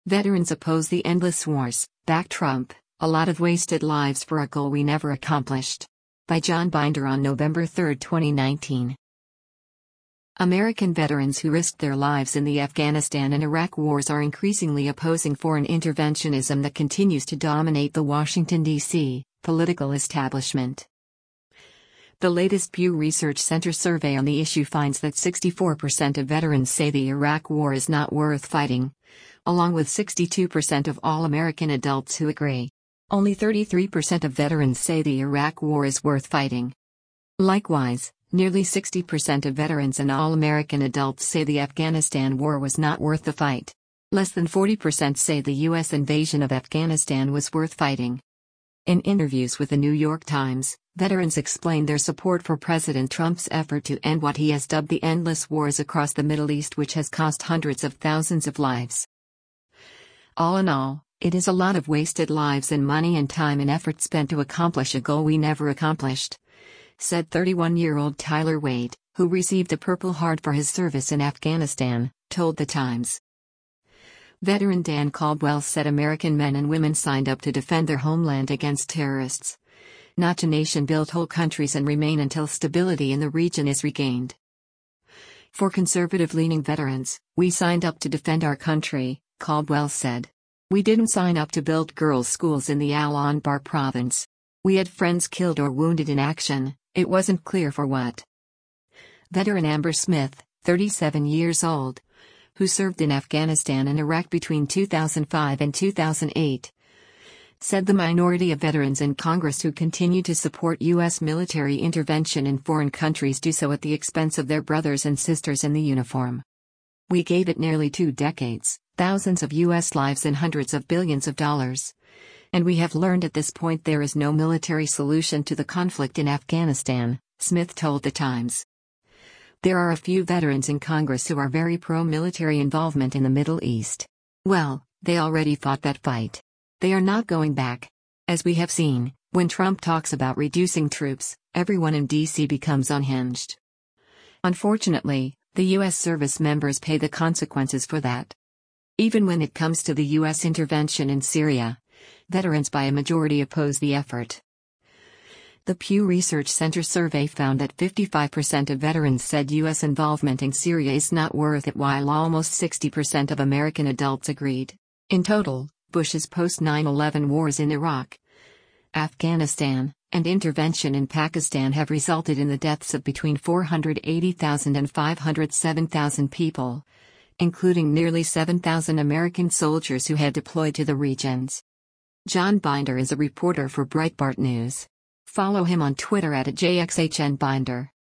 Veterans oppose the endless wars, back Trump, a lot of wasted lives for a goal we never accomplished. By John Binder on November 3, 2019. American veterans who risked their lives in the Afghanistan and Iraq wars are increasingly opposing foreign interventionism that continues to dominate the Washington, D.C., political establishment. The latest Pew Research Center survey on the issue finds that 64% of veterans say the Iraq war is not worth fighting, along with 62% of all American adults who agree. Only 33% of veterans say the Iraq war is worth fighting. Likewise, nearly 60% of veterans and all American adults say the Afghanistan war was not worth the fight. Less than 40% say the U.S. invasion of Afghanistan was worth fighting. In interviews with the New York Times, veterans explained their support for President Trump's effort to end what he has dubbed the endless wars across the Middle East, which has cost hundreds of thousands of lives. All in all, it is a lot of wasted lives and money and time and effort spent to accomplish a goal we never accomplished, said 31-year-old Tyler Wade, who received a Purple Heart for his service in Afghanistan, told The Times. Veteran Dan Caldwell said American men and women signed up to defend their homeland against terrorists, not to nation-build whole countries and remain until stability in the region is regained. For conservative-leaning veterans, we signed up to defend our country, Caldwell said. We didn't sign up to build girls' schools in the Al-Anbar province. We had friends killed or wounded in action, it wasn't clear for what. Veteran Amber Smith, 37 years old, who served in Afghanistan and Iraq between 2005 and 2008, said the minority of veterans in Congress who continue to support U.S. military intervention in foreign countries do so at the expense of their brothers and sisters in the uniform. We gave it nearly 2 decades, thousands of U.S. lives and hundreds of billions of dollars. And we have learned at this point there is no military solution to the conflict in Afghanistan, Smith told The Times. There are a few veterans in Congress who are very pro-military involvement in the Middle East. Well, they already fought that fight. They are not going back. As we have seen, when Trump talks about reducing troops, everyone in D.C. becomes unhinged. Unfortunately, the U.S. service members pay the consequences for that. Even when it comes to the U.S. intervention in Syria, veterans by a majority oppose the effort. The Pew Research Center survey found that 55% of veterans said U.S. involvement in Syria is not worth it, while almost 60% of American adults agreed. In total, Bush's post-9/11 wars in Iraq, Afghanistan, and intervention in Pakistan have resulted in the deaths of between 480,000 and 507,000 people, including nearly 7,000 American soldiers who had deployed to the regions. John Binder is a reporter for Breitbart News. Follow him on Twitter @JXHNBinder.